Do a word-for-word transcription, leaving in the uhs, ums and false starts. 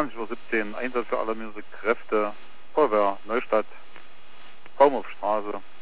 zwanzig Uhr siebzehn, Einsatz für alarmierte Kräfte, Feuerwehr, Neustadt, Baumhofstraße.